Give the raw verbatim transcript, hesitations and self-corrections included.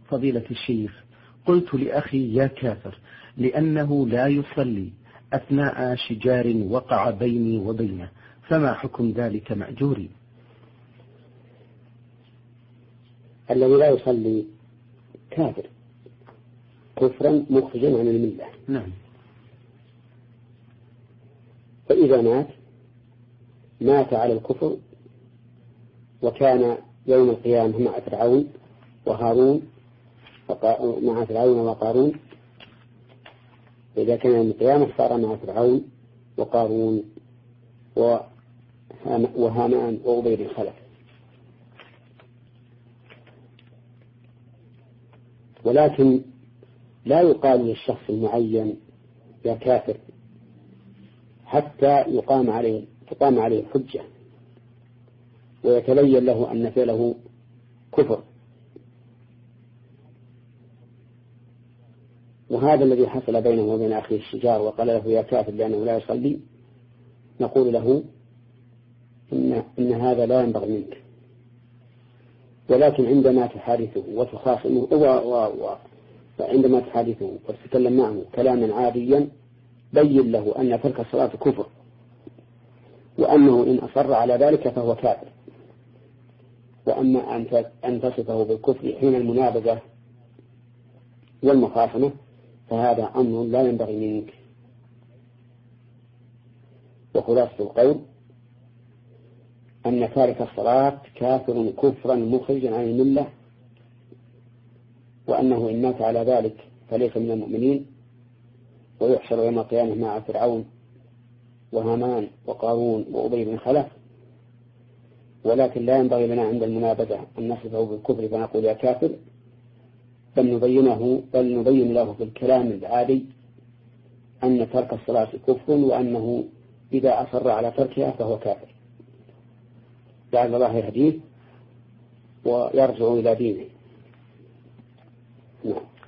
فضيلة الشيخ، قلت لأخي يا كافر لأنه لا يصلي أثناء شجار وقع بيني وبينه، فما حكم ذلك مأجوري؟ الذي لا يصلي كافر كفرا مخرجا عن الملة. نعم. فإذا مات مات على الكفر وكان يوم القيامة مع فرعون وهارون مع فرعون وقارون، إذا كان يوم القيامة صار مع فرعون وقارون وهامان وأبي بن خلف. ولكن لا يقال للشخص المعين يا كافر حتى يقام عليه تقام عليه الحجة ويتبين له أن فعله كفر. وهذا الذي حصل بينه وبين أخيه الشجار وقال له يا كافر لأنه لا يصلي، نقول له إن, إن هذا لا ينبغي منك، ولكن عندما تحادثه وتخاصمه وعندما تحادثه وتتكلم معه كلاما عاديا بين له أن ترك الصلاة كفر، وأنه إن أصر على ذلك فهو كافر. وأما أن تصفه بالكفر حين المنابذة والمخاصمة فهذا أمر لا ينبغي منك. وخلاصة القول أن تارك الصلاة كافر كفرا مخرجا عن الملة، وأنه إن مات على ذلك فليس من المؤمنين ويحشر يوم القيامة مع فرعون وهامان وقارون وأبي بن خلف. ولكن لا ينبغي لنا عند المنابذة أن نصفه بالكفر فنقول يا كافر، بل نبينه بل نبين له في الكلام العادي أن ترك الصلاة كفر، وأنه إذا أصر على تركها فهو كافر، لعل الله يهديه ويرجع إلى دينه. نعم.